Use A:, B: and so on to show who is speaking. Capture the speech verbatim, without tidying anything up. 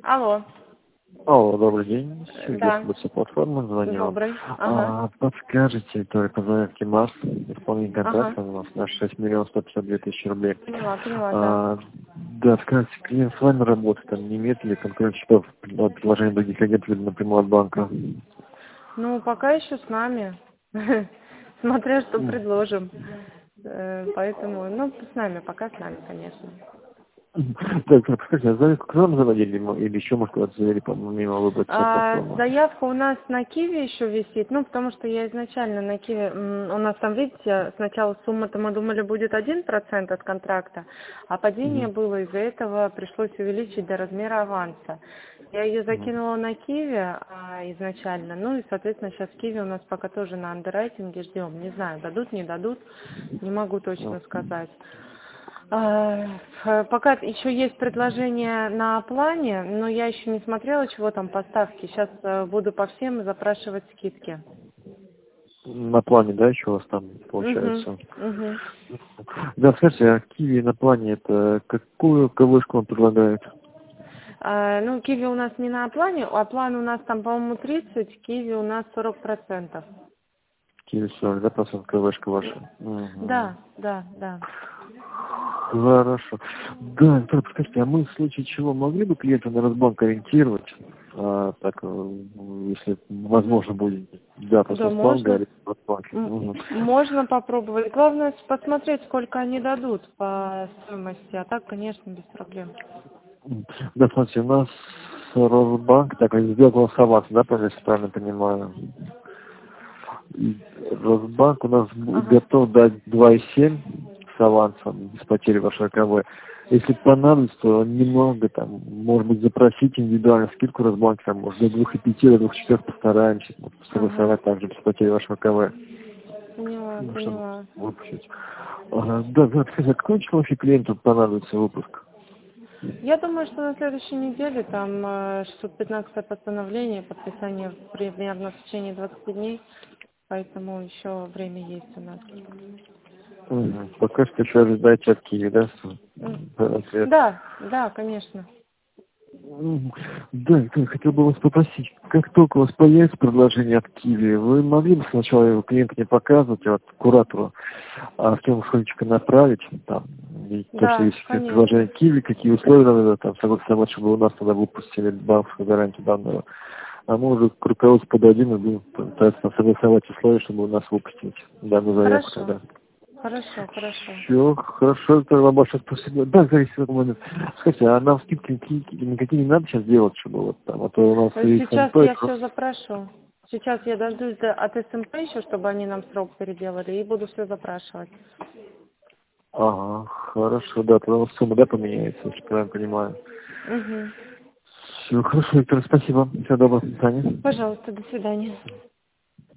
A: Алло.
B: Алло, добрый день.
A: Да.
B: Сергей, платформа звонил.
A: Добрый. Ага.
B: А, подскажите, только по заявке МАС, исполнение контракта
A: Ага.
B: у нас на шесть миллионов сто пятьдесят две тысячи рублей.
A: Поняла, поняла, да.
B: А, да, скажите, клиент с вами работает, там не имеет ли конкурентных счетов от предложения других агентов или напрямую от банка?
A: Ну, пока еще с нами. Смотря что предложим. Э, Поэтому, ну, с нами, пока с нами, конечно.
B: Так, подскажите, а заявку к нам заводили или еще, может, куда-то завели, помимо выбрать
A: А,
B: платформу?
A: заявка у нас на Киви еще висит, ну, потому что я изначально на Киви, м, у нас там, видите, сначала сумма-то мы думали будет один процент от контракта, а падение
B: Мгм.
A: было, из-за этого пришлось увеличить до размера аванса. Я ее
B: Мгм.
A: закинула на Киви а, изначально, ну и, соответственно, сейчас Киви у нас пока тоже на андеррайтинге ждем. Не знаю, дадут, не дадут, не могу точно сказать. А, э, Пока еще есть предложение на плане, но я еще не смотрела, чего там по ставке. Сейчас э, буду по всем запрашивать скидки.
B: На плане, да, еще у вас там
A: Угу,
B: получается?
A: угу.
B: Да, скажите, а Киви на плане это какую КВшку он предлагает?
A: А, ну, Киви у нас не на плане, а план у нас там, по-моему, тридцать, Киви у нас сорок процентов.
B: Киви сорок, да, процент КВшка ваша? Угу.
A: Да, да, да.
B: Хорошо. Да, Виктор, подскажите, а мы в случае чего могли бы клиента на Росбанк ориентировать? А, так, э, если
A: Угу.
B: возможно будет дата
A: Да,
B: со Сбанка
A: можно.
B: или Росбанке.
A: М,
B: Угу.
A: Можно попробовать. Главное посмотреть, сколько они дадут по стоимости, а так, конечно, без проблем.
B: Да, смотрите, у нас Росбанк, так, сделал голосоваться, да, если правильно понимаю. И Росбанк у нас бу-
A: Ага.
B: готов дать два и семь с авансом, без потери вашей КВ. Если понадобится, то немного, там, может быть, запросить индивидуальную скидку Росбанк, там, может, до двух и пяти, до двух и четырех постараемся, вот,
A: Ага.
B: согласовать также без потери вашего КВ,
A: Поняла,
B: ну, чтобы
A: поняла.
B: выпустить. Ага, да, да, скажите, а какой число вообще клиенту понадобится выпуск?
A: Я думаю, что на следующей неделе там э, шестьсот пятнадцатое постановление, подписание примерно в течение двадцати дней, поэтому еще время есть у нас.
B: Угу. Пока что еще ожидаете от Киви, да, с-
A: М.
B: ответ?
A: Да, да, конечно.
B: М, Да, я хотел бы вас попросить, как только у вас появится предложение от Киви, вы могли бы сначала его клиенту не показывать, а вот куратору, а в тему сходчика направить, там, и то, что
A: Да,
B: есть предложение
A: конечно.
B: Киви, какие условия надо там согласовать, чтобы у нас тогда выпустили банковскую гарантию данного. А мы уже к руководству подадим и будем пытаться согласовать условия, чтобы у нас выпустить данную заявку
A: Хорошо,
B: тогда.
A: хорошо, хорошо.
B: Все, хорошо, это вам большое спасибо. Да, зависит от момента. Скажите, а нам скидки никакие, никакие не надо сейчас делать, чтобы вот там, а то у нас
A: Э,
B: есть
A: Сейчас
B: МП,
A: я все
B: просто...
A: запрошу. Сейчас я дождусь до- от СМП еще, чтобы они нам срок переделали, и буду все запрашивать.
B: Ага, хорошо, да, тогда у вас сумма, да, поменяется, если правильно понимаю.
A: Угу.
B: Все, хорошо, Виктор, спасибо. Всего доброго, до свидания.
A: Пожалуйста, до свидания.